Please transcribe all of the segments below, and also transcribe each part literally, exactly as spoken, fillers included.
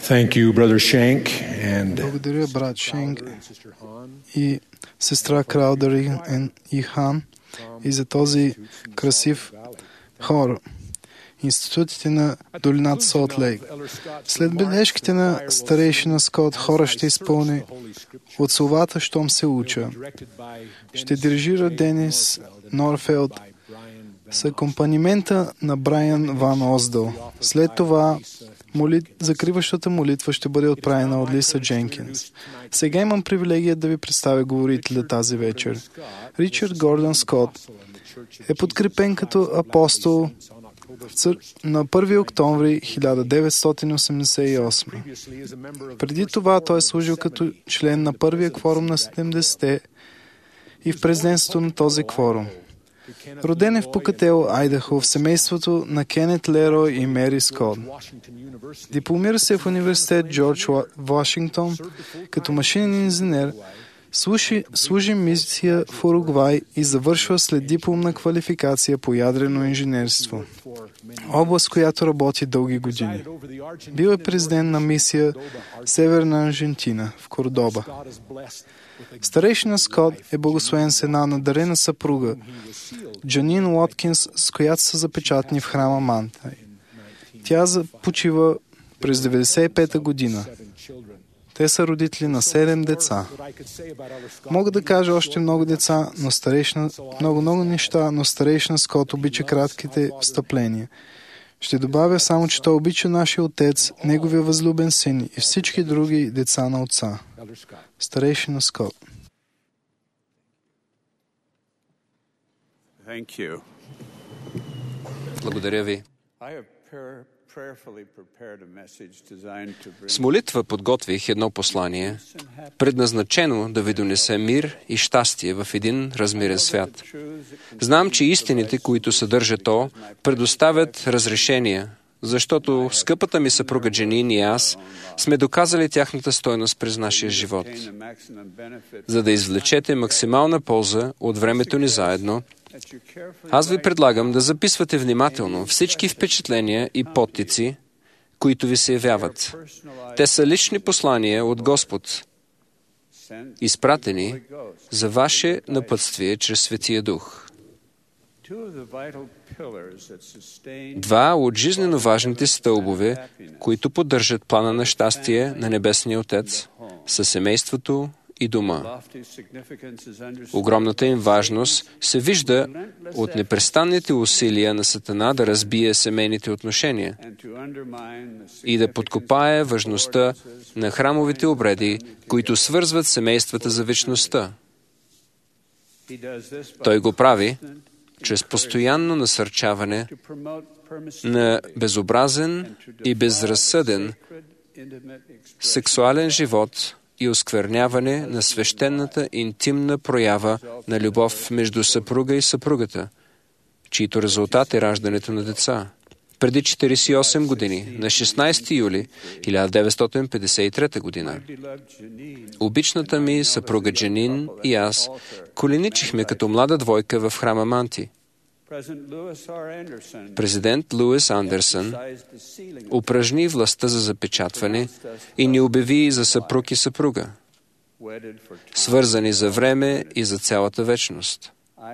Thank you, Brother Shank, and Благодаря, брат Шенк и сестра Краудър и Хан и за този красив хор. Институтите на долината Солт Лейк. След бележките на старейшина Скот, хора ще изпълни от словата, щом се уча. Ще дирижира Денис Норфелд с акомпанимента на Брайан Ван Оздъл. След това молит... закриващата молитва ще бъде отправена от Лиса Дженкинс. Сега имам привилегия да ви представя говорителя тази вечер. Ричард Гордън Скот е подкрепен като апостол на първи октомври хиляда деветстотин осемдесет и осма. Преди това той е служил като член на първия кворум на седемдесетте и в президентството на този кворум. Роден е в Покател, Айдахо, в семейството на Кенет Лерой и Мери Скот. Дипломира се в университет Джордж Вашингтон като машинен инженер, служи, служи мисия в Уругвай и завършва след дипломна квалификация по ядрено инженерство, област, която работи дълги години. Бил е президент на мисия Северна Аржентина в Кордоба. Старейшина Скот е благословен с една надарена съпруга, Джанин Уоткинс, с която са запечатани в храма Мантай. Тя почива през деветдесет и пета година. Те са родители на седем деца. Мога да кажа още много деца, но старейшина, много, много неща, но старейшина Скот обича кратките встъпления. Ще добавя само, че той обича нашия отец, неговия възлюбен син и всички други деца на отца. Старейшина Скот. Благодаря ви. С молитва подготвих едно послание, предназначено да ви донесе мир и щастие в един размирен свят. Знам, че истините, които съдържа то, предоставят разрешения, защото скъпата ми съпруга Джанин и аз сме доказали тяхната стойност през нашия живот. За да извлечете максимална полза от времето ни заедно, аз ви предлагам да записвате внимателно всички впечатления и подтици, които ви се явяват. Те са лични послания от Господ, изпратени за ваше напътствие чрез Светия Дух. Два от жизнено важните стълбове, които поддържат плана на щастие на Небесния Отец, са семейството и дома. Огромната им важност се вижда от непрестанните усилия на Сатана да разбие семейните отношения и да подкопае важността на храмовите обреди, които свързват семействата за вечността. Той го прави чрез постоянно насърчаване на безобразен и безразсъден сексуален живот и оскверняване на свещената интимна проява на любов между съпруга и съпругата, чието резултат е раждането на деца. Преди четиридесет и осем години, на шестнадесети юли хиляда деветстотин петдесет и трета година, обичната ми съпруга Джанин и аз коленичихме като млада двойка в храма Манти. Президент Луис Андерсън упражни властта за запечатване и ни обяви за съпруг и съпруга, свързани за време и за цялата вечност.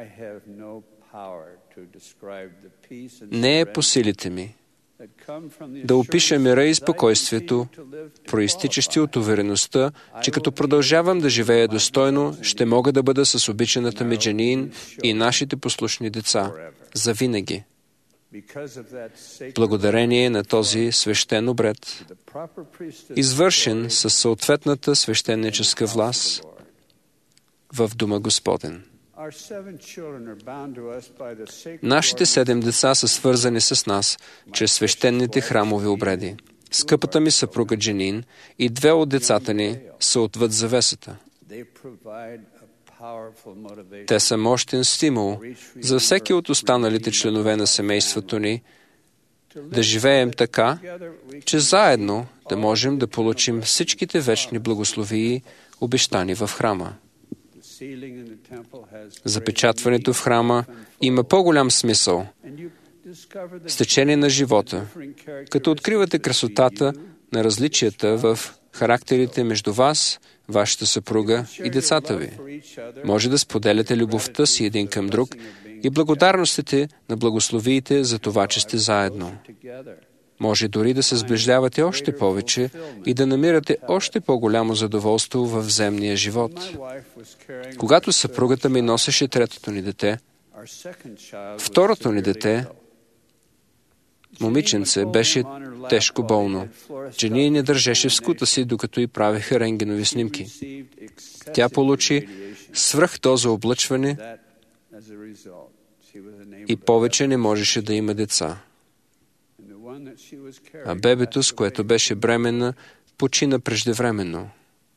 Не е по силите ми да опиша мира и спокойствието, проистичащи от увереността, че като продължавам да живея достойно, ще мога да бъда с обичаната ми Джанин и нашите послушни деца завинаги. Благодарение на този свещен обред, извършен със съответната свещеническа власт в Дома Господен. Нашите седем деца са свързани с нас чрез свещените храмови обреди. Скъпата ми съпруга Джанин и две от децата ни са отвъд завесата. Те са мощен стимул за всеки от останалите членове на семейството ни да живеем така, че заедно да можем да получим всичките вечни благословии, обещани в храма. Запечатването в храма има по-голям смисъл с течение на живота, като откривате красотата на различията в характерите между вас, вашата съпруга и децата ви. Може да споделяте любовта си един към друг и благодарностите на благословиите за това, че сте заедно. Може дори да се сближавате още повече и да намирате още по-голямо задоволство в земния живот. Когато съпругата ми носеше третото ни дете, второто ни дете, момиченце, беше тежко болно. Джени не държеше в скута си, докато й правеха рентгенови снимки. Тя получи свръхдоза облъчване и повече не можеше да има деца. А бебето, с което беше бременна, почина преждевременно.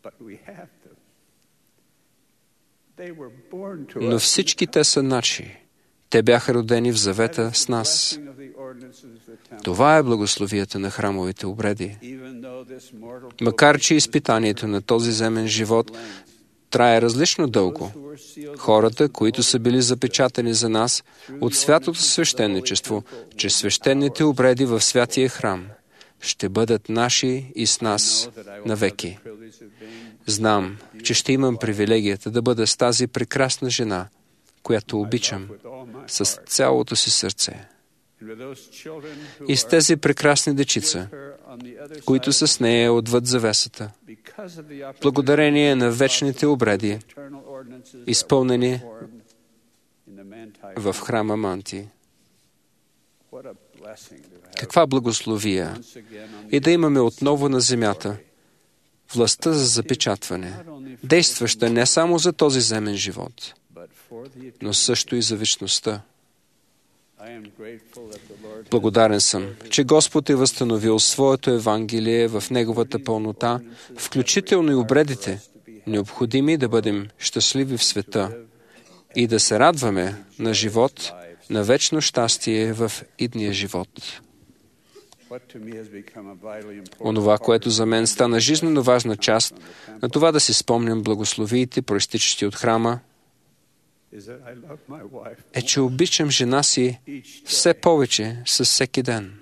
Но всички те са наши. Те бяха родени в завета с нас. Това е благословията на храмовите обреди. Макар че изпитанието на този земен живот трае различно дълго, хората, които са били запечатани за нас от святото свещеничество, чрез свещените обреди в святия храм, ще бъдат наши и с нас навеки. Знам, че ще имам привилегията да бъда с тази прекрасна жена, която обичам с цялото си сърце. И с тези прекрасни дечица, които са с нея отвъд завесата, благодарение на вечните обреди, изпълнени в храма Манти. Каква благословия! И да имаме отново на земята властта за запечатване, действаща не само за този земен живот, но също и за вечността. Благодарен съм, че Господ е възстановил своето Евангелие в Неговата пълнота, включително и обредите, необходими да бъдем щастливи в света и да се радваме на живот, на вечно щастие в идния живот. Онова, което за мен стана жизненно важна част на това да си спомням благословиите, проистичащи от храма, е, че обичам жена си все повече със всеки ден.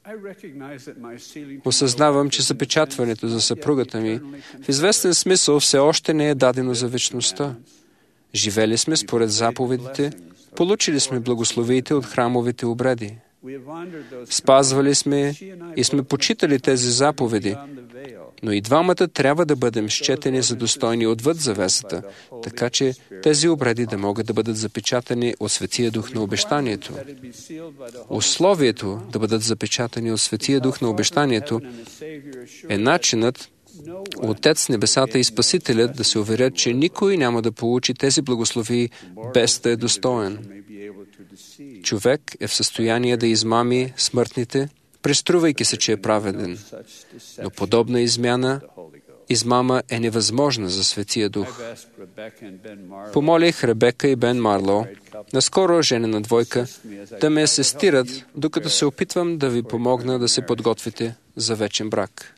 Осъзнавам, че запечатването за съпругата ми в известен смисъл все още не е дадено за вечността. Живели сме според заповедите, получили сме благословиите от храмовите обреди. Спазвали сме и сме почитали тези заповеди, но и двамата трябва да бъдем счетени за достойни отвъд завесата, така че тези обреди да могат да бъдат запечатани от Светия Дух на обещанието. Условието да бъдат запечатани от Светия Дух на обещанието е начинът Отец небесата и Спасителят да се уверят, че никой няма да получи тези благословии без да е достоен. Човек е в състояние да измами смъртните, преструвайки се, че е праведен. Но подобна измяна, измама е невъзможна за Светия Дух. Помолих Ребека и Бен Марло, наскоро женена двойка, да ме асистират, докато се опитвам да ви помогна да се подготвите за вечен брак.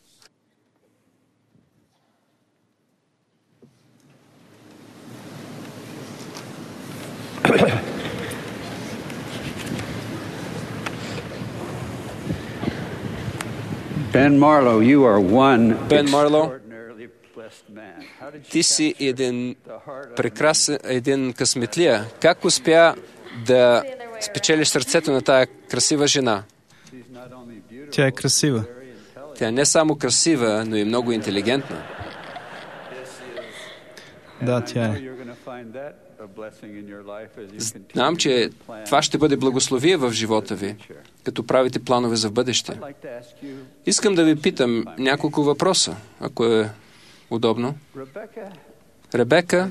Бен Марло, you are one Бен Марло, extraordinarily blessed man. How did you ти си един прекрасен, един късметлия. Как успя да спечелиш сърцето на тая красива жена? Тя е красива. Тя е не само красива, но и много интелигентна. Да, тя е. Знам, че това ще бъде благословие в живота ви, като правите планове за бъдеще. Искам да ви питам няколко въпроса, ако е удобно. Ребека,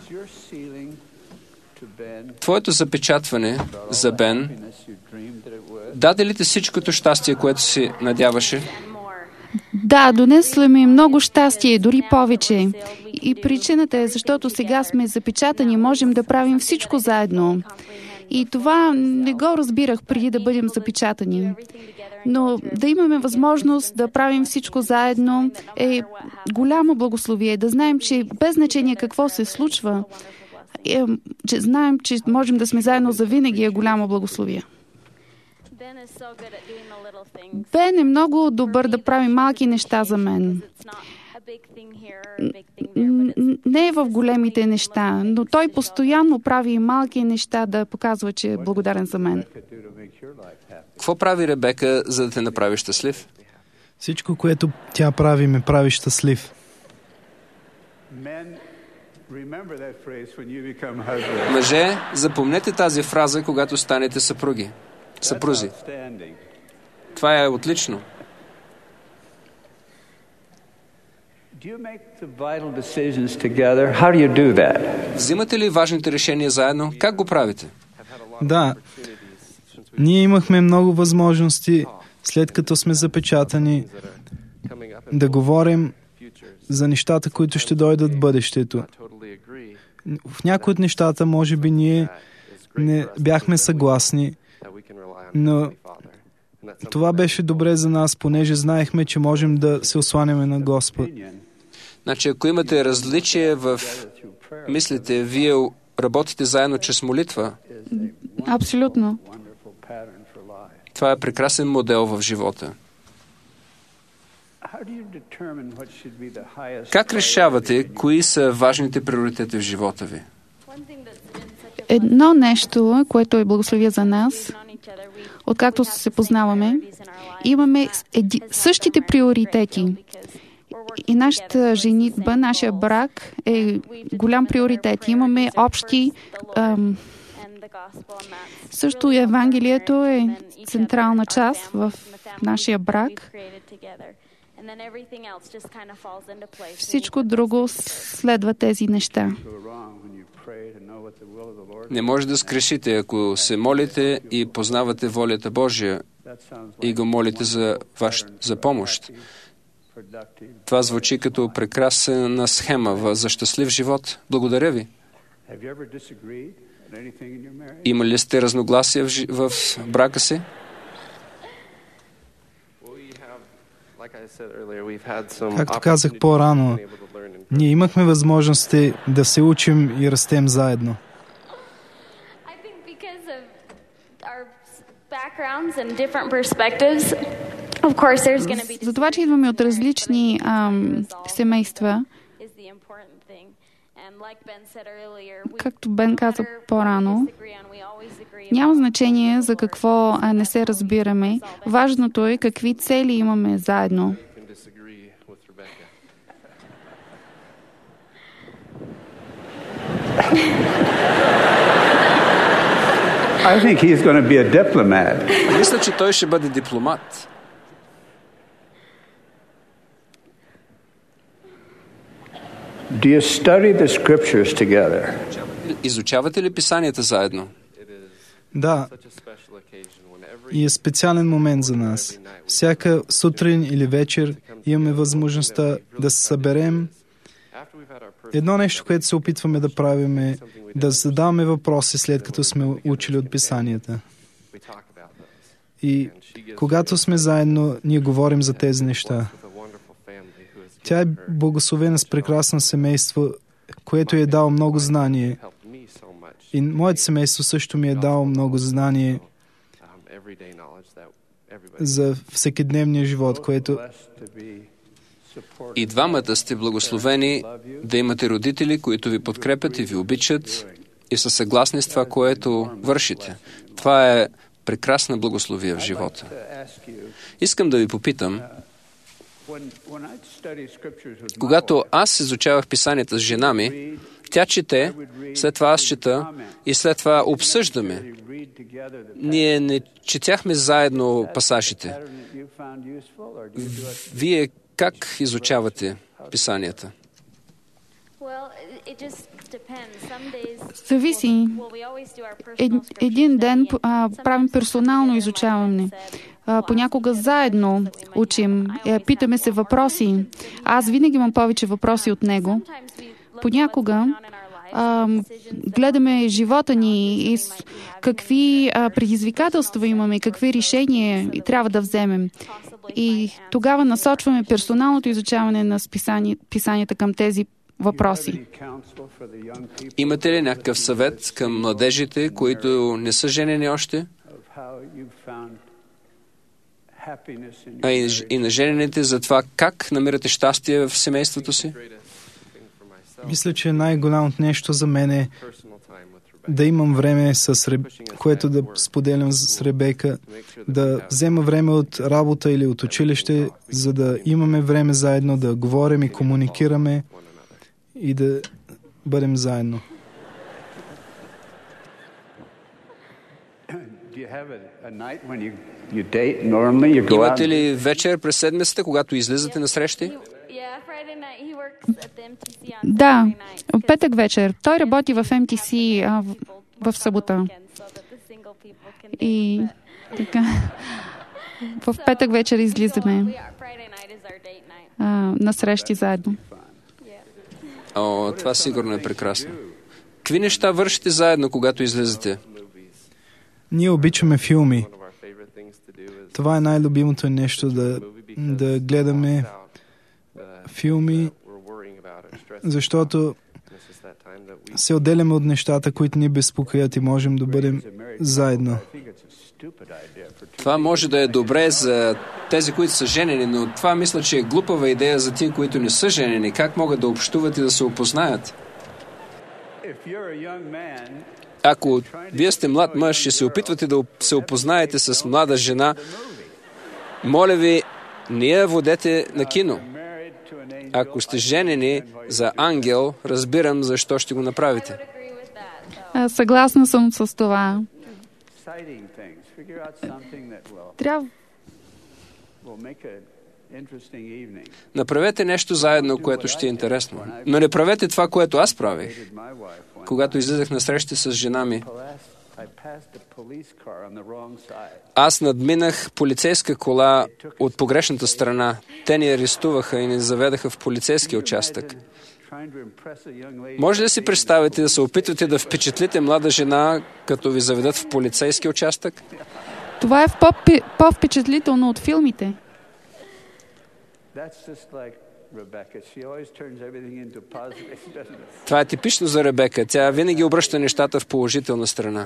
твоето запечатване за Бен даде ли ти всичкото щастие, което си надяваше? Да, донесли ми много щастие, дори повече. И причината е, защото сега сме запечатани, можем да правим всичко заедно. И това не го разбирах преди да бъдем запечатани. Но да имаме възможност да правим всичко заедно е голямо благословие. Да знаем, че без значение какво се случва, е, че знаем, че можем да сме заедно за винаги е голямо благословие. Бен е много добър да прави малки неща за мен. Не е в големите неща, но той постоянно прави малки неща да показва, че е благодарен за мен. Какво прави Ребека, за да те направи щастлив? Всичко, което тя прави, ме прави щастлив. Мъже, запомнете тази фраза, когато станете съпруги. Съпрузи. Това е отлично. Взимате ли важните решения заедно? Как го правите? Да. Ние имахме много възможности, след като сме запечатани, да говорим за нещата, които ще дойдат в бъдещето. В някои от нещата, може би, ние не бяхме съгласни, но това беше добре за нас, понеже знаехме, че можем да се осланяме на Господ. Значи, ако имате различие в мислите, вие работите заедно чрез молитва. Абсолютно. Това е прекрасен модел в живота. Как решавате, кои са важните приоритети в живота ви? Едно нещо, което е благословие за нас, откакто се познаваме, имаме еди, същите приоритети. И нашата женитба, нашия брак е голям приоритет. Имаме общи... Ам, също Евангелието е централна част в нашия брак. Всичко друго следва тези неща. Не може да скрешите, ако се молите и познавате волята Божия и го молите за, ваш, за помощ. Това звучи като прекрасна схема за щастлив живот. Благодаря ви. Има ли сте разногласия в, в брака си? Както казах по-рано, ние имахме възможности да се учим и растем заедно. За това, че идваме от различни ам, семейства, както Бен каза по-рано, няма значение за какво не се разбираме. Важното е какви цели имаме заедно. I think he's going to be a diplomat. Мисля, че той ще бъде дипломат. Do you study the scriptures together? Изучавате ли писанията заедно? Да. И е специален момент за нас. Всяка сутрин или вечер имаме възможността да се съберем. Едно нещо, което се опитваме да правим, е да задаваме въпроси, след като сме учили от писанията. И когато сме заедно, ние говорим за тези неща. Тя е благословена с прекрасно семейство, което е дало много знание. И моето семейство също ми е дало много знание за всекидневния живот, което... И двамата сте благословени да имате родители, които ви подкрепят и ви обичат и са съгласни с това, което вършите. Това е прекрасна благословия в живота. Искам да ви попитам, когато аз изучавах писанията с жена ми, тя чете, след това аз чета и след това обсъждаме. Ние не четяхме заедно пасажите. Вие как изучавате писанията? Зависи. Ед, един ден а, правим персонално изучаване. А, понякога заедно учим. Е, питаме се въпроси. Аз винаги имам повече въпроси от него. Понякога а, гледаме живота ни и с какви а, предизвикателства имаме, какви решения трябва да вземем. И тогава насочваме персоналното изучаване на списани, писанията към тези въпроси. Имате ли някакъв съвет към младежите, които не са женени още? а и, и на женените за това как намирате щастие в семейството си? Мисля, че най-голямото нещо за мен е да имам време, с Реб... което да споделям с Ребека, да взема време от работа или от училище, за да имаме време заедно, да говорим и комуникираме и да бъдем заедно. Имате ли вечер през седмицата, когато излизате на срещи? Да, в петък вечер. Той работи в Ем Ти Си а, в, в събота. И така, в петък вечер излизаме а, на срещи заедно. О, това сигурно е прекрасно. Какви неща вършите заедно, когато излизате? Ние обичаме филми. Това е най-любимото нещо, да, да гледаме филми, защото се отделяме от нещата, които ни безпокоят и можем да бъдем заедно. Това може да е добре за тези, които са женени, но това мисля, че е глупава идея за тия, които не са женени. Как могат да общуват и да се опознаят? Ако вие сте млад мъж и се опитвате да се опознаете с млада жена, моля ви, не я водете на кино. Ако сте женени за ангел, разбирам защо ще го направите. Съгласна съм с това. Трябва. Направете нещо заедно, което ще е интересно. Но не правете това, което аз правих. Когато излизах на срещи с жена ми, аз надминах полицейска кола от погрешната страна. Те ни арестуваха и ни заведаха в полицейски участък. Може ли си представите да се опитвате да впечатлите млада жена, като ви заведат в полицейски участък? Това е по-впечатлително от филмите. Това е типично за Ребека. Тя винаги обръща нещата в положителна страна.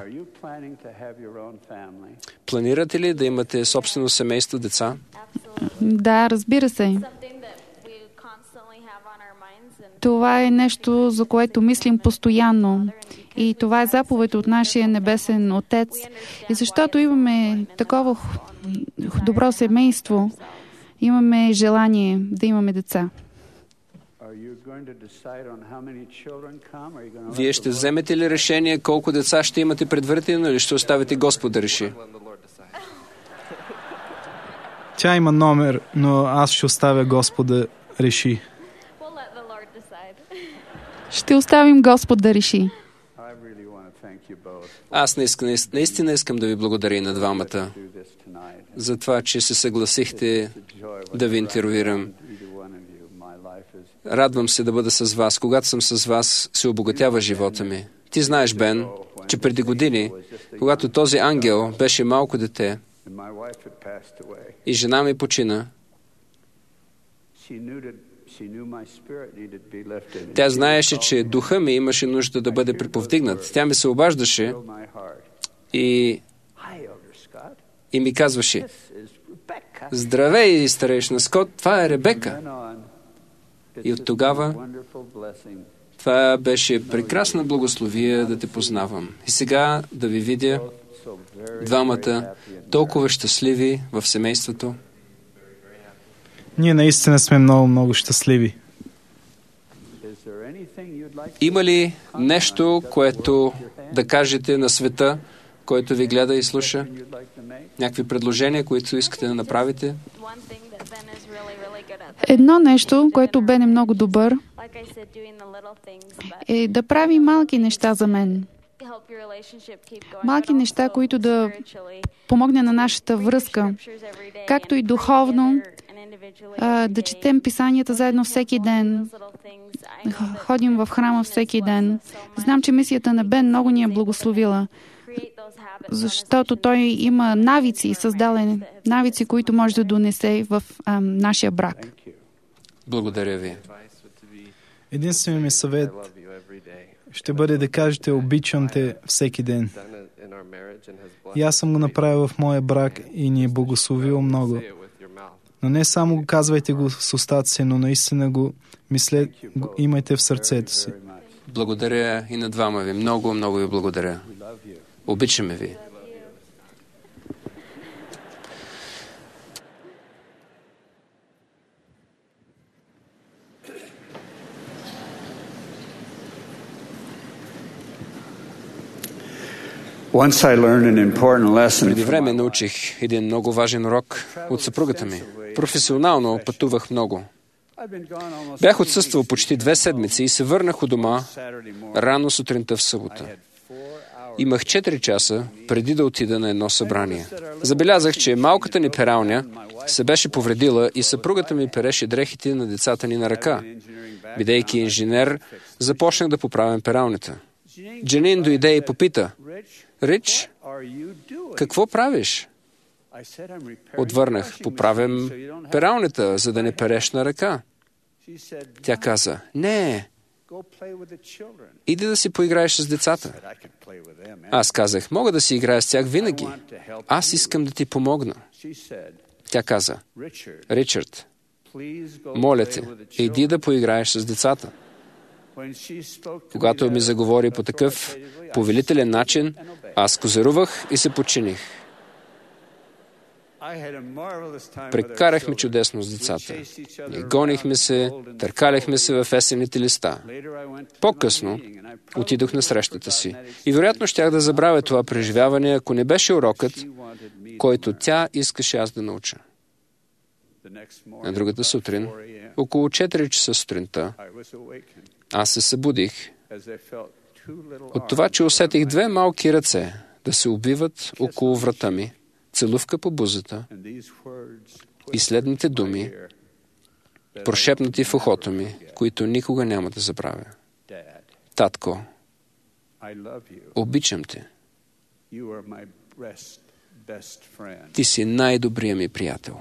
Планирате ли да имате собствено семейство, деца? Да, разбира се. Това е нещо, за което мислим постоянно. И това е заповед от нашия небесен Отец. И защото имаме такова добро семейство, имаме желание да имаме деца. Вие ще вземете ли решение колко деца ще имате предварително или ще оставите Господ да реши? Тя има номер, но аз ще оставя Господ да реши. Ще оставим Господ да реши. Аз наистина искам да ви благодаря на двамата за това, че се съгласихте да ви интервюирам. Радвам се да бъда с вас. Когато съм с вас, се обогатява живота ми. Ти знаеш, Бен, че преди години, когато този ангел беше малко дете и жена ми почина, тя знаеше, че духа ми имаше нужда да бъде приповдигнат. Тя ми се обаждаше и, и ми казваше: „Здравей, старейшина Скот, това е Ребека." И от тогава това беше прекрасна благословия да те познавам. И сега да ви видя двамата толкова щастливи в семейството. Ние наистина сме много, много щастливи. Има ли нещо, което да кажете на света, който ви гледа и слуша? Някакви предложения, които искате да направите? Едно нещо, което Бен е много добър, е да прави малки неща за мен. Малки неща, които да помогне на нашата връзка, както и духовно, да четем писанията заедно всеки ден, ходим в храма всеки ден. Знам, че мисията на Бен много ни е благословила, защото той има навици, създадени навици, които може да донесе в а, нашия брак. Благодаря ви. Единственият ми съвет ще бъде да кажете: обичам те всеки ден. И аз съм го направил в моя брак и ни е благословил много. Но не само го казвайте го с устата си, но наистина го мислете, го имайте в сърцето си. Благодаря и на двама ви. Много, много ви благодаря. Обичаме ви. Преди време научих един много важен урок от съпругата ми. Професионално пътувах много. Бях отсъствал почти две седмици и се върнах у дома рано сутринта в събота. Имах четири часа преди да отида на едно събрание. Забелязах, че малката ни пералня се беше повредила и съпругата ми переше дрехите на децата ни на ръка. Бидейки инженер, започнах да поправям пералнята. Джанин дойде и попита: Рич, какво правиш? Отвърнах: поправям пералнята, за да не переш на ръка. Тя каза: не, иди да си поиграеш с децата. Аз казах: мога да си играя с тях винаги. Аз искам да ти помогна. Тя каза: Ричард, моля те, иди да поиграеш с децата. Когато ми заговори по такъв повелителен начин, аз козирувах и се подчиних. Прекарахме чудесно с децата. И гонихме се, търкаляхме се в есенните листа. По-късно отидох на срещата си. И вероятно щях да забравя това преживяване, ако не беше урокът, който тя искаше аз да науча. На другата сутрин, около четири часа сутринта, аз се събудих от това, че усетих две малки ръце да се убиват около врата ми, целувка по бузата и следните думи, прошепнати в ухото ми, които никога няма да забравя. Татко, обичам те. Ти си най-добрият ми приятел.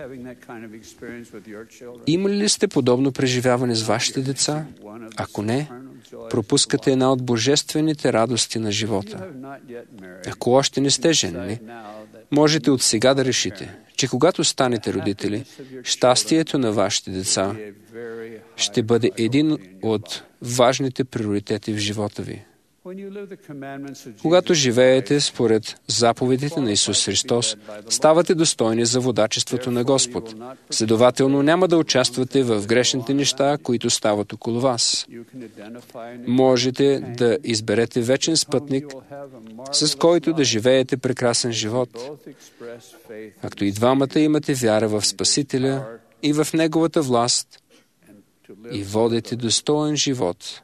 Имали ли сте подобно преживяване с вашите деца? Ако не, пропускате една от божествените радости на живота. Ако още не сте женени, можете от сега да решите, че когато станете родители, щастието на вашите деца ще бъде един от важните приоритети в живота ви. Когато живеете според заповедите на Исус Христос, ставате достойни за водачеството на Господ. Следователно, няма да участвате в грешните неща, които стават около вас. Можете да изберете вечен спътник, с който да живеете прекрасен живот. Както и двамата имате вяра в Спасителя и в Неговата власт и водите достоен живот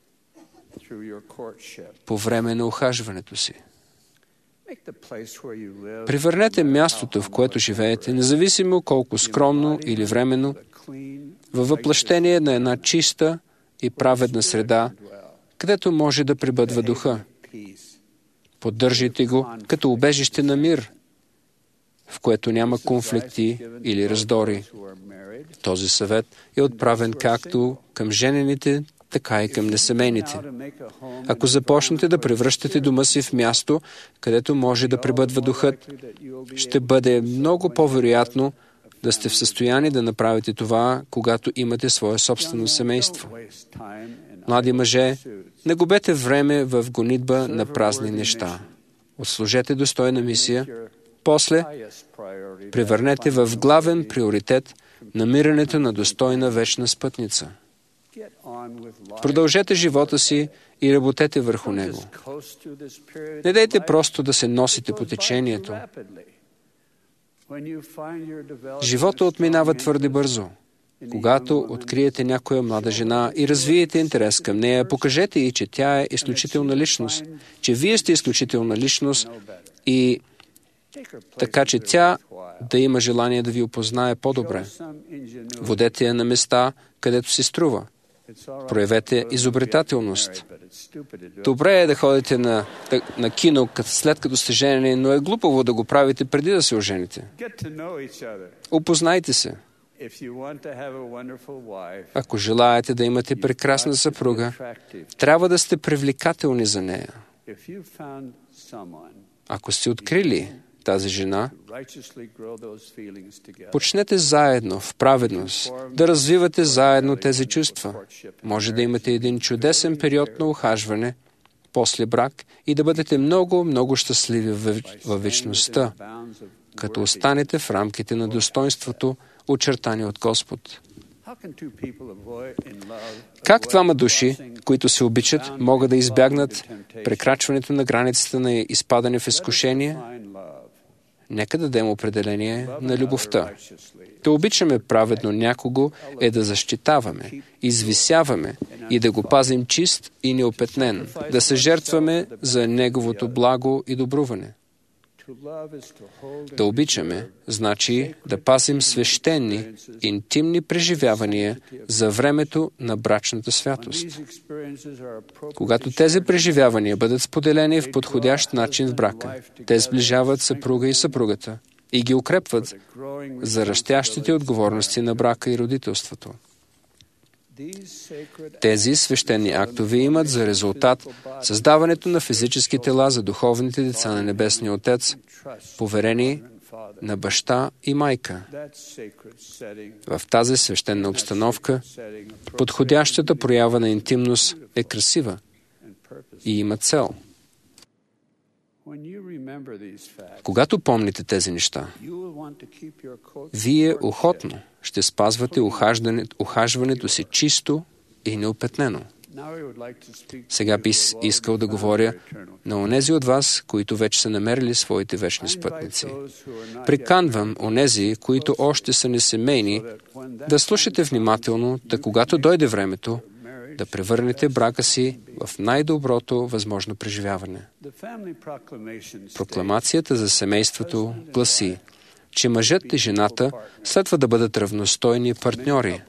по време на ухажването си. Превърнете мястото, в което живеете, независимо колко скромно или временно, във въплъщение на една чиста и праведна среда, където може да пребъдва духа. Поддържайте го като убежище на мир, в което няма конфликти или раздори. Този съвет е отправен както към женените, така и към несемейните. Ако започнете да превръщате дома си в място, където може да пребъдва духът, ще бъде много по-вероятно да сте в състояние да направите това, когато имате свое собствено семейство. Млади мъже, не губете време в гонитба на празни неща. Отслужете достойна мисия, после превърнете в главен приоритет намирането на достойна вечна спътница. Продължете живота си и работете върху него. Не дайте просто да се носите по течението. Живота отминава твърде бързо. Когато откриете някоя млада жена и развиете интерес към нея, покажете й, че тя е изключителна личност, че вие сте изключителна личност и така, че тя да има желание да ви опознае по-добре. Водете я на места, където си струва. Проявете изобретателност. Добре е да ходите на, на кино след като сте женени, но е глупаво да го правите преди да се ожените. Опознайте се. Ако желаете да имате прекрасна съпруга, трябва да сте привлекателни за нея. Ако сте открили тази жена, почнете заедно в праведност да развивате заедно тези чувства. Може да имате един чудесен период на ухажване после брак и да бъдете много, много щастливи във вечността, като останете в рамките на достоинството, очертани от Господ. Как двама души, които се обичат, могат да избягнат прекрачването на границата на изпадане в изкушение? Нека дадем определение на любовта. Да обичаме праведно някого е да защитаваме, извисяваме и да го пазим чист и неопетнен, да се жертваме за неговото благо и добруване. Да обичаме значи да пазим свещени, интимни преживявания за времето на брачната святост. Когато тези преживявания бъдат споделени в подходящ начин в брака, те сближават съпруга и съпругата и ги укрепват за растящите отговорности на брака и родителството. Тези свещени актове имат за резултат създаването на физически тела за духовните деца на Небесния Отец, поверени на баща и майка. В тази свещена обстановка подходящата проява на интимност е красива и има цел. Когато помните тези неща, вие охотно ще спазвате ухажването си чисто и неопетнено. Сега би искал да говоря на онези от вас, които вече са намерили своите вечни спътници. Приканвам онези, които още са несемейни, да слушате внимателно, да когато дойде времето, да превърнете брака си в най-доброто възможно преживяване. Прокламацията за семейството гласи, че мъжът и жената следва да бъдат равностойни партньори.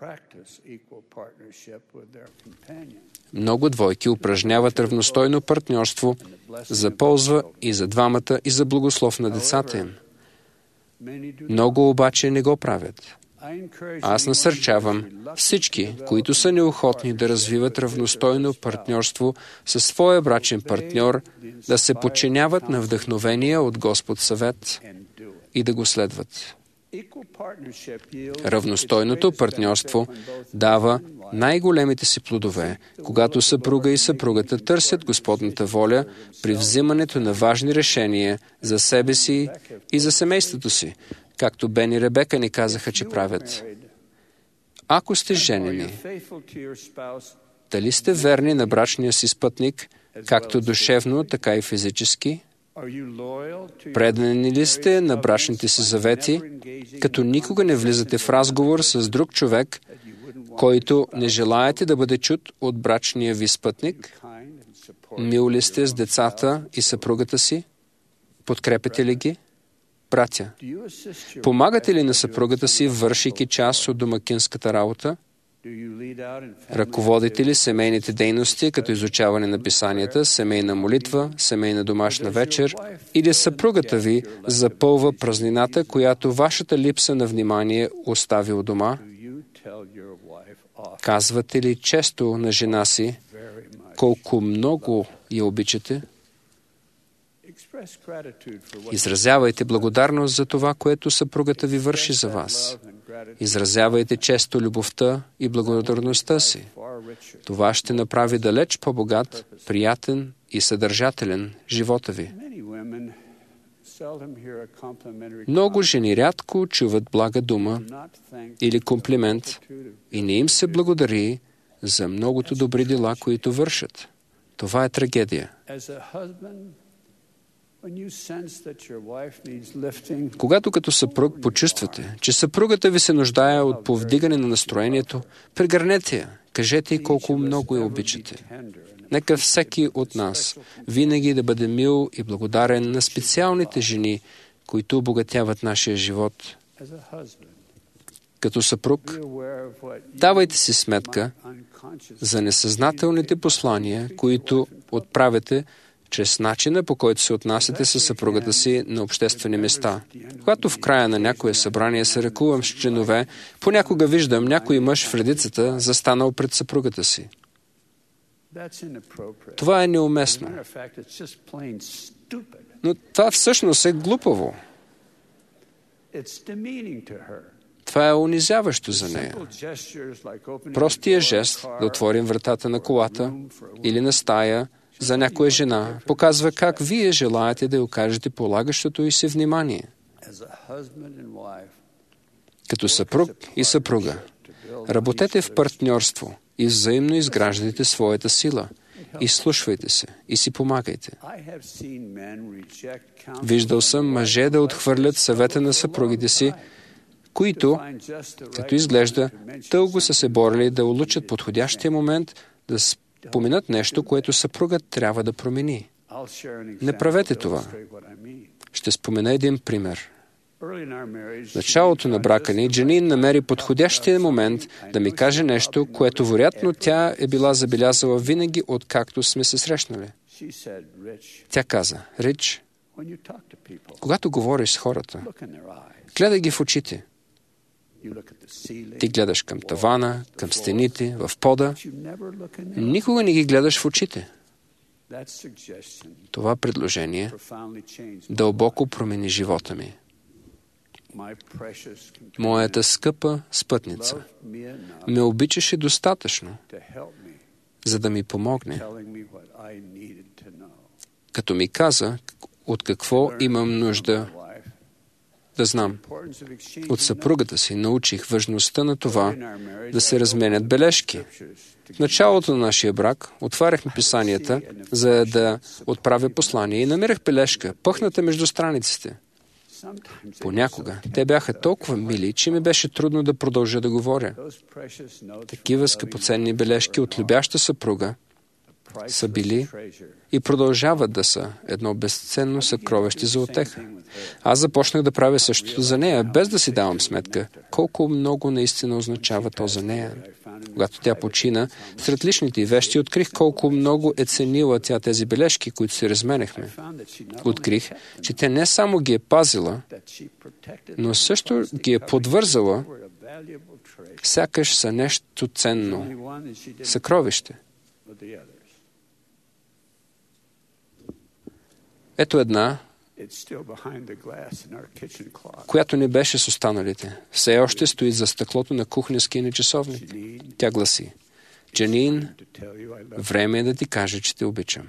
Много двойки упражняват равностойно партньорство за полза и за двамата и за благослов на децата им. Много обаче не го правят. Аз насърчавам всички, които са неохотни да развиват равностойно партньорство със своя брачен партньор, да се подчиняват на вдъхновения от Господ съвет и да го следват. Равностойното партньорство дава най-големите си плодове, когато съпруга и съпругата търсят Господната воля при взимането на важни решения за себе си и за семейството си, както Бен и Ребека ни казаха, че правят. Ако сте женени, дали сте верни на брачния си спътник, както душевно, така и физически? Предани ли сте на брачните си завети, като никога не влизате в разговор с друг човек, който не желаете да бъде чут от брачния ви спътник? Мил ли сте с децата и съпругата си? Подкрепяте ли ги? Братя, помагате ли на съпругата си, вършейки част от домакинската работа? Ръководите ли семейните дейности, като изучаване на писанията, семейна молитва, семейна домашна вечер, или съпругата ви запълва празнината, която вашата липса на внимание остави у дома? Казвате ли често на жена си колко много я обичате? Изразявайте благодарност за това, което съпругата ви върши за вас. Изразявайте често любовта и благодарността си. Това ще направи далеч по-богат, приятен и съдържателен живота ви. Много жени рядко чуват блага дума или комплимент и не им се благодари за многото добри дела, които вършат. Това е трагедия. Когато като съпруг почувствате, че съпругата ви се нуждае от повдигане на настроението, прегърнете я, кажете й колко много я обичате. Нека всеки от нас винаги да бъде мил и благодарен на специалните жени, които обогатяват нашия живот. Като съпруг, давайте си сметка за несъзнателните послания, които отправяте чрез начина, по който се отнасяте със съпругата си на обществени места. Когато в края на някое събрание се ръкувам с членове, понякога виждам някой мъж в редицата, застанал пред съпругата си. Това е неуместно. Но това всъщност е глупаво. Това е унизяващо за нея. Простия жест да отворим вратата на колата или на стая за някоя жена показва как вие желаете да й окажете полагащото й се внимание. Като съпруг и съпруга, работете в партньорство и взаимно изграждайте своята сила. Изслушвайте се и си помагайте. Виждал съм мъже да отхвърлят съвета на съпругите си, които, като изглежда, дълго са се борили да улучат подходящия момент да споменат нещо, което съпругът трябва да промени. Не правете това. Ще спомена един пример. В началото на брака ни, Джанин намери подходящия момент да ми каже нещо, което вероятно тя е била забелязала винаги, откакто сме се срещнали. Тя каза: Рич, когато говориш с хората, гледай ги в очите. Ти гледаш към тавана, към стените, в пода. Никога не ги гледаш в очите. Това предложение дълбоко промени живота ми. Моята скъпа спътница ме обичаше достатъчно, за да ми помогне, като ми каза от какво имам нужда да знам. От съпругата си научих важността на това да се разменят бележки. В началото на нашия брак отваряхме писанията, за да отправя послание и намерях бележка, пъхната между страниците. Понякога те бяха толкова мили, че ми беше трудно да продължа да говоря. Такива скъпоценни бележки от любяща съпруга са били и продължават да са едно безценно съкровище за утеха. Аз започнах да правя същото за нея, без да си давам сметка колко много наистина означава то за нея. Когато тя почина, сред личните вещи открих колко много е ценила тя тези бележки, които си разменехме. Открих, че тя не само ги е пазила, но също ги е подвързала, сякаш са нещо ценно, съкровище. Ето една, която не беше с останалите. Все още стои за стъклото на кухненския ни часовник. Тя гласи: Джанин, време е да ти кажа, че те обичам.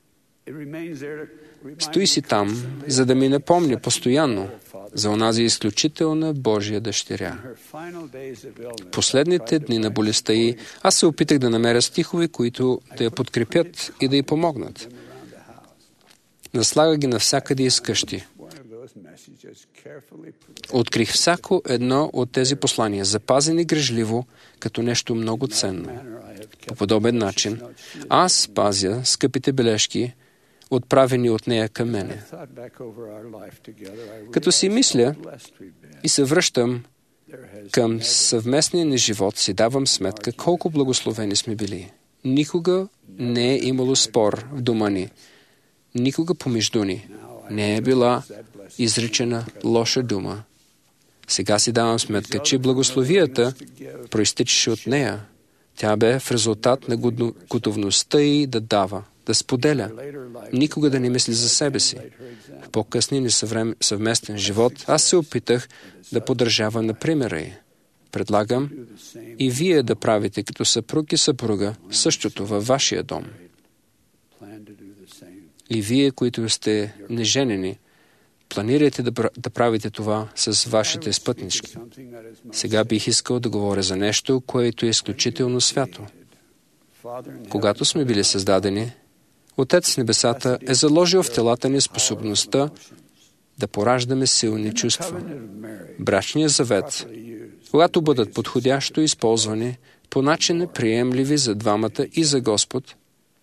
Стои си там, за да ми напомня постоянно за онази изключителна Божия дъщеря. Последните дни на болестта й аз се опитах да намеря стихове, които да я подкрепят и да й помогнат. Наслага ги навсякъде из къщи. Открих всяко едно от тези послания, запазени грижливо, като нещо много ценно. По подобен начин, аз пазя скъпите бележки, отправени от нея към мене. Като си мисля и се връщам към съвместния ни живот, си давам сметка колко благословени сме били. Никога не е имало спор в дома ни. Никога помежду ни не е била изречена лоша дума. Сега си давам сметка, че благословията проистичаше от нея. Тя бе в резултат на готовността й да дава, да споделя, никога да не мисли за себе си. В по-късния ни съвместен живот аз се опитах да поддържавам на примера й. Предлагам и вие да правите като съпруг и съпруга същото във вашия дом. И вие, които сте неженени, планирайте да, да правите това с вашите спътнички. Сега бих искал да говоря за нещо, което е изключително свято. Когато сме били създадени, Отец в небесата е заложил в телата ни способността да пораждаме силни чувства. Брачният завет, когато бъдат подходящо използвани по начин приемливи за двамата и за Господ,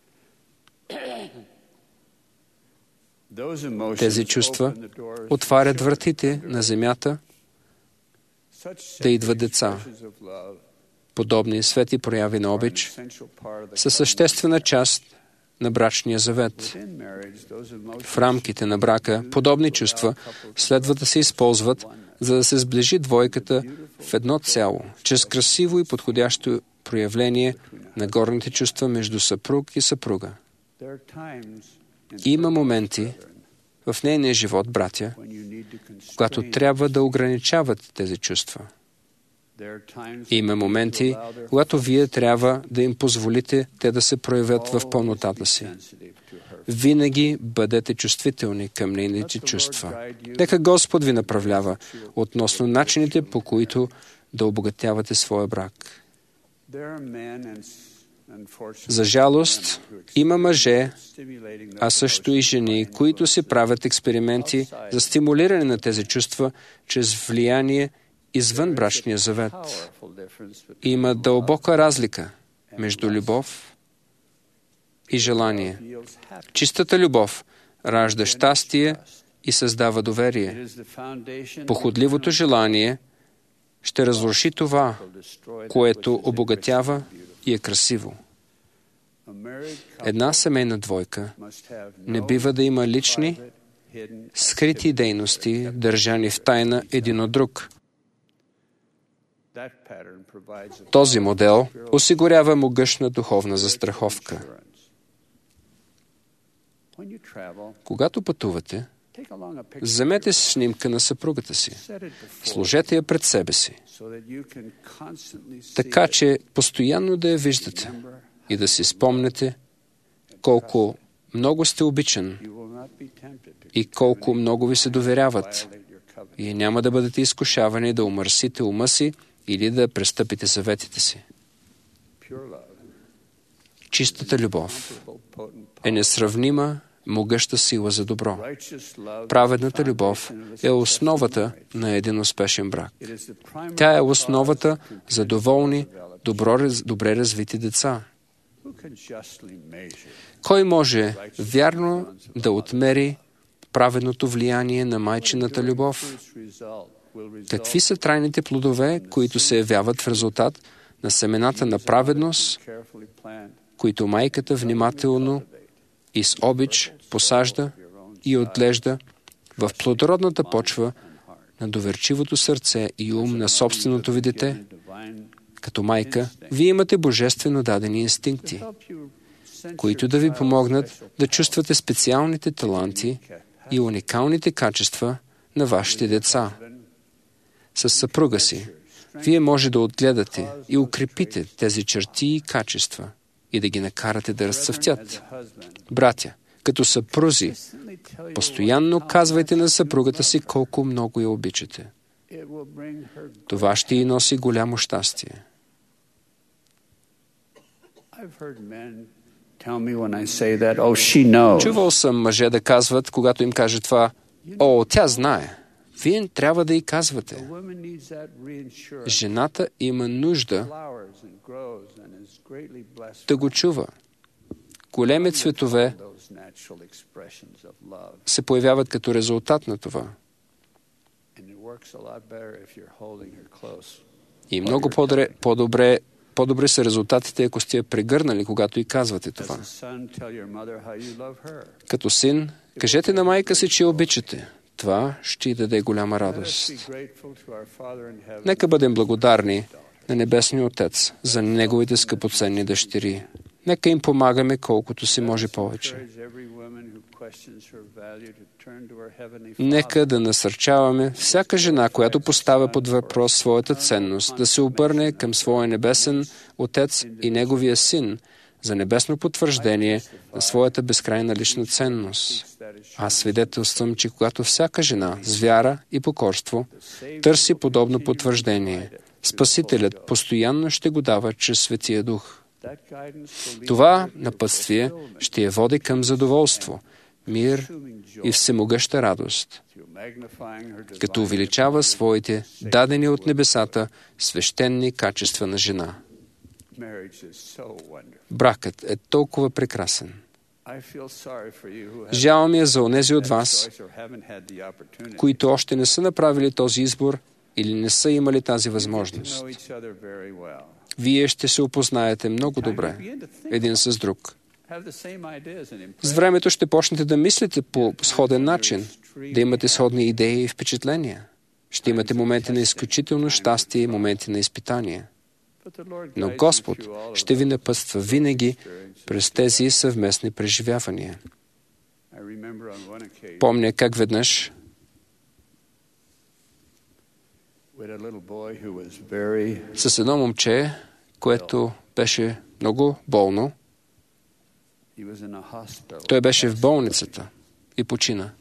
тези чувства отварят вратите на земята да идват деца. Подобни свети прояви на обич са съществена част на брачния завет. В рамките на брака подобни чувства следва да се използват, за да се сближи двойката в едно цяло, чрез красиво и подходящо проявление на горните чувства между съпруг и съпруга. Има моменти, в нейния живот, братя, когато трябва да ограничават тези чувства. Има моменти, когато вие трябва да им позволите те да се проявят в пълнотата си. Винаги бъдете чувствителни към нейните чувства. Нека Господ ви направлява относно начините, по които да обогатявате своя брак. За жалост, има мъже, а също и жени, които си правят експерименти за стимулиране на тези чувства чрез влияние извън брачния завет. Има дълбока разлика между любов и желание. Чистата любов ражда щастие и създава доверие. Похотливото желание ще разруши това, което обогатява и е красиво. Една семейна двойка не бива да има лични, скрити дейности, държани в тайна един от друг. Този модел осигурява могъщна духовна застраховка. Когато пътувате, вземете снимка на съпругата си, сложете я пред себе си, така че постоянно да я виждате и да си спомнете колко много сте обичан и колко много ви се доверяват и няма да бъдете изкушавани да умърсите ума си или да престъпите съветите си. Чистата любов е несравнима, могъща сила за добро. Праведната любов е основата на един успешен брак. Тя е основата за доволни, добро, добре развити деца. Кой може вярно да отмери праведното влияние на майчината любов? Какви са трайните плодове, които се явяват в резултат на семената на праведност, които майката внимателно и с обич посажда и отглежда в плодородната почва на доверчивото сърце и ум на собственото ви дете? Като майка, вие имате божествено дадени инстинкти, които да ви помогнат да чувствате специалните таланти и уникалните качества на вашите деца. С съпруга си, вие може да отгледате и укрепите тези черти и качества и да ги накарате да разцъфтят. Братя, като съпрузи, постоянно казвайте на съпругата си колко много я обичате. Това ще й носи голямо щастие. Чувал съм мъже да казват, когато им каже това: «О, тя знае». Вие трябва да й казвате. Жената има нужда да го чува. Големи цветове се появяват като резултат на това. И много по-добре, по-добре, по-добре са резултатите, ако сте я прегърнали, когато й казвате това. Като син, кажете на майка си, че я обичате. Това ще й даде голяма радост. Нека бъдем благодарни на Небесния Отец за Неговите скъпоценни дъщери. Нека им помагаме колкото си може повече. Нека да насърчаваме всяка жена, която поставя под въпрос своята ценност, да се обърне към своя Небесен Отец и Неговия Син за небесно потвърждение на своята безкрайна лична ценност. Аз свидетелствам, че когато всяка жена с вяра и покорство търси подобно потвърждение, Спасителят постоянно ще го дава чрез Светия Дух. Това напътствие ще я води към задоволство, мир и всемогъща радост, като увеличава своите дадени от небесата свещени качества на жена. Бракът е толкова прекрасен. Жал ми е за онези от вас, които още не са направили този избор или не са имали тази възможност. Вие ще се опознаете много добре един с друг. С времето ще почнете да мислите по сходен начин, да имате сходни идеи и впечатления. Ще имате моменти на изключително щастие и моменти на изпитание. Но Господ ще ви напътства винаги през тези съвместни преживявания. Помня как веднъж с едно момче, което беше много болно, той беше в болницата и почина.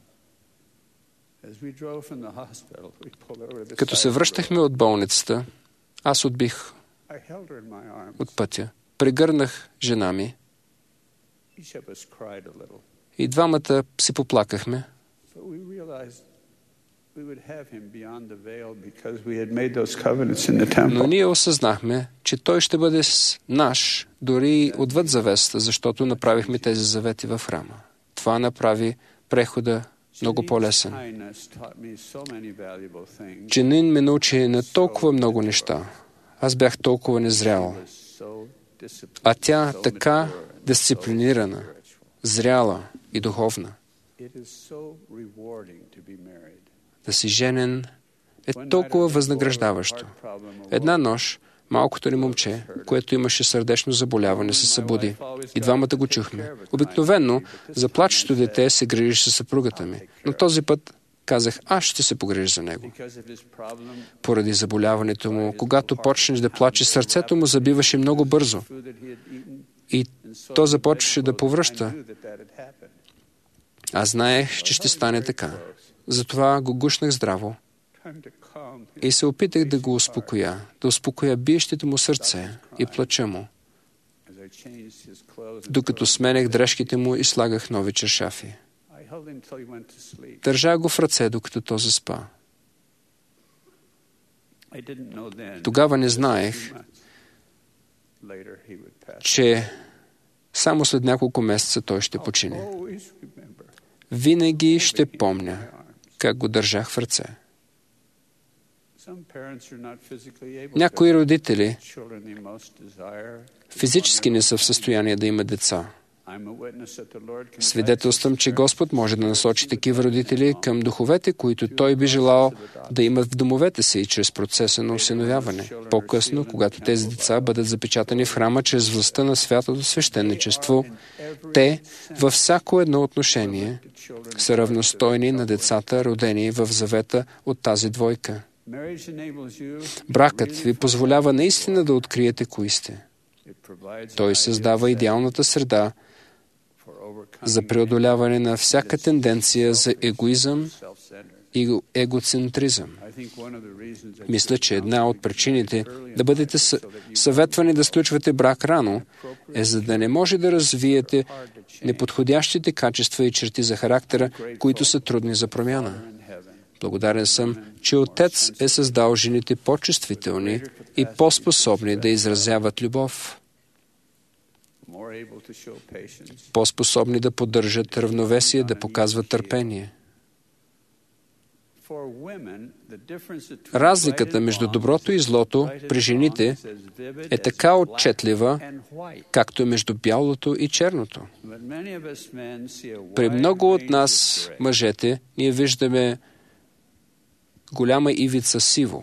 Като се връщахме от болницата, аз отбих от пътя. Прегърнах жена ми и двамата си поплакахме. Но ние осъзнахме, че той ще бъде наш, дори отвъд завесата, защото направихме тези завети в храма. Това направи прехода много по-лесен. Джанин ме научи на толкова много неща. Аз бях толкова незрял. А тя така дисциплинирана, зряла и духовна. Да си женен е толкова възнаграждаващо. Една нощ малкото ни момче, което имаше сърдечно заболяване, се събуди. И двамата го чухме. Обикновено за плачещо дете се грижи със съпругата ми. Но този път казах, аз ще се погрижа за него. Поради заболяването му, когато почнеш да плаче, сърцето му забиваше много бързо. И то започваше да повръща. Аз знаех, че ще стане така. Затова го гушнах здраво и се опитах да го успокоя, да успокоя биещите му сърце и плача му, докато сменях дрежките му и слагах нови чершафи. Държах го в ръце, докато то заспа. Тогава не знаех, че само след няколко месеца той ще почине. Винаги ще помня как го държах в ръце. Някои родители физически не са в състояние да имат деца. Свидетелствам, че Господ може да насочи такива родители към духовете, които Той би желал да имат в домовете си и чрез процеса на осиновяване. По-късно, когато тези деца бъдат запечатани в храма чрез властта на святото свещеничество, те във всяко едно отношение са равностойни на децата, родени в завета от тази двойка. Бракът ви позволява наистина да откриете кои сте. Той създава идеалната среда за преодоляване на всяка тенденция за егоизъм и егоцентризъм. Мисля, че една от причините да бъдете съветвани да сключвате брак рано е за да не може да развиете неподходящите качества и черти за характера, които са трудни за промяна. Благодарен съм, че Отец е създал жените по-чувствителни и по-способни да изразяват любов, по-способни да поддържат равновесие, да показват търпение. Разликата между доброто и злото при жените е така отчетлива, както между бялото и черното. При много от нас, мъжете, ние виждаме голяма ивица сиво.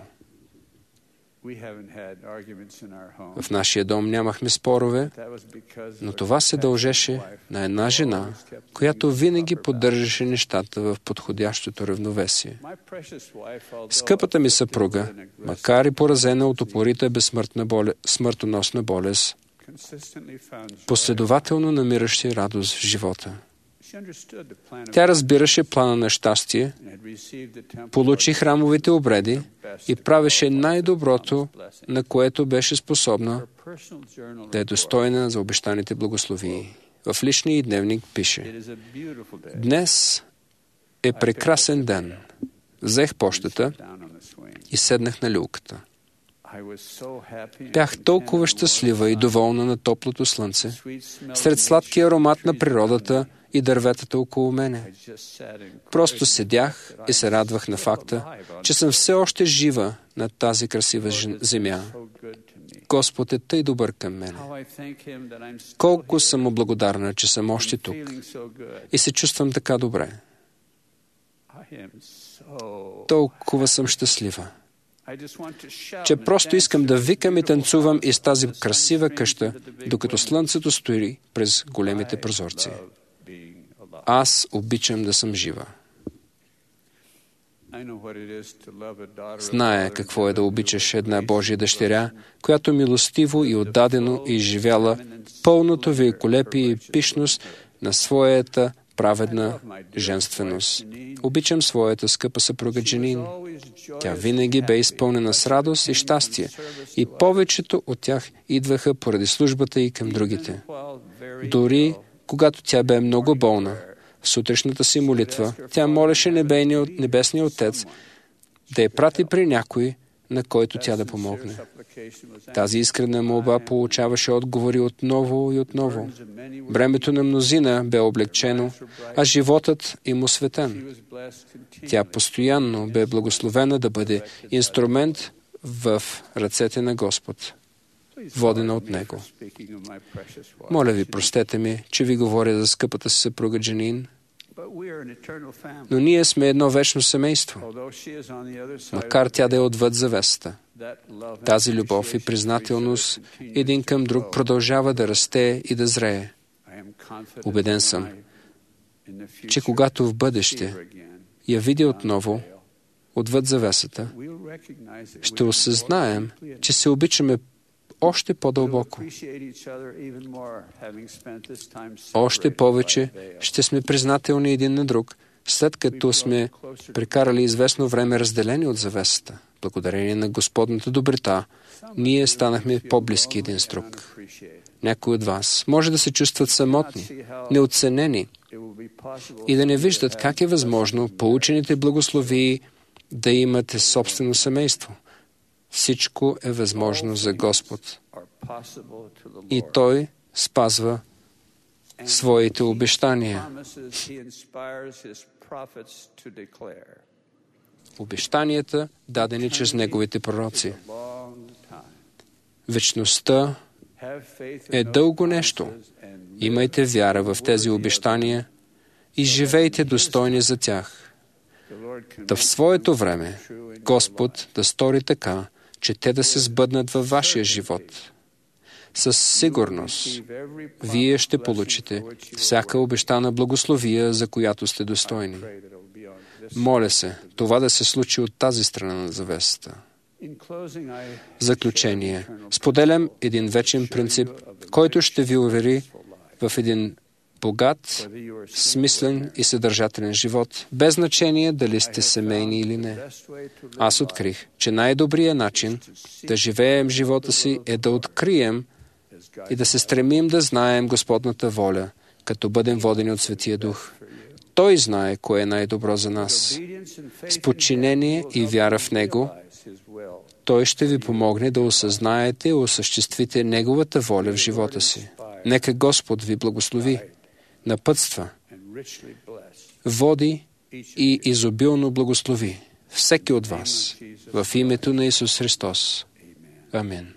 В нашия дом нямахме спорове, но това се дължеше на една жена, която винаги поддържаше нещата в подходящото равновесие. Скъпата ми съпруга, макар и поразена от упорита безсмъртна боле... смъртоносна болест, последователно намираше радост в живота. Тя разбираше плана на щастие, получи храмовите обреди и правеше най-доброто, на което беше способна да е достойна за обещаните благословии. В личния дневник пише: днес е прекрасен ден. Взех пощата и седнах на люлката. Бях толкова щастлива и доволна на топлото слънце, сред сладкия аромат на природата и дърветата около мене. Просто седях и се радвах на факта, че съм все още жива на тази красива земя. Господ е тъй добър към мене. Колко съм му благодарна, че съм още тук и се чувствам така добре. Толкова съм щастлива, че просто искам да викам и танцувам из тази красива къща, докато слънцето стои през големите прозорци. аз обичам да съм жива. Зная какво е да обичаш една Божия дъщеря, която милостиво и отдадено е изживяла пълното великолепие и пишност на своята праведна женственост. Обичам своята скъпа съпруга Джанин. Тя винаги бе изпълнена с радост и щастие, и повечето от тях идваха поради службата й към другите. Дори когато тя бе много болна, в сутрешната си молитва, тя молеше Небесния Отец да я прати при някой, на който тя да помогне. Тази искрена молба получаваше отговори отново и отново. Бремето на мнозина бе облегчено, а животът им осветен. Тя постоянно бе благословена да бъде инструмент в ръцете на Господ, водена от Него. Моля ви, простете ми, че ви говоря за скъпата си съпруга Джанин, но ние сме едно вечно семейство, макар тя да е отвъд завесата. Тази любов и признателност един към друг продължава да расте и да зрее. Убеден съм, че когато в бъдеще я видя отново отвъд завесата, ще осъзнаем, че се обичаме още по-дълбоко. Още повече ще сме признателни един на друг, след като сме прекарали известно време разделени от завесата. Благодарение на Господната доброта, ние станахме по-близки един с друг. Някои от вас може да се чувстват самотни, неоценени и да не виждат как е възможно получените благословии да имате собствено семейство. Всичко е възможно за Господ. И Той спазва своите обещания. Обещанията, дадени чрез Неговите пророци. Вечността е дълго нещо. Имайте вяра в тези обещания и живейте достойни за тях. Да в своето време Господ да стори така, че те да се сбъднат във вашия живот. Със сигурност, вие ще получите всяка обещана благословия, за която сте достойни. Моля се, това да се случи от тази страна на завесата. В заключение, споделям един вечен принцип, който ще ви увери в един богат, смислен и съдържателен живот, без значение дали сте семейни или не. Аз открих, че най-добрият начин да живеем живота си е да открием и да се стремим да знаем Господната воля, като бъдем водени от Светия Дух. Той знае кое е най-добро за нас. С подчинение и вяра в Него, Той ще ви помогне да осъзнаете и осъществите Неговата воля в живота си. Нека Господ ви благослови, напътства, води и изобилно благослови всеки от вас в името на Исус Христос. Амин.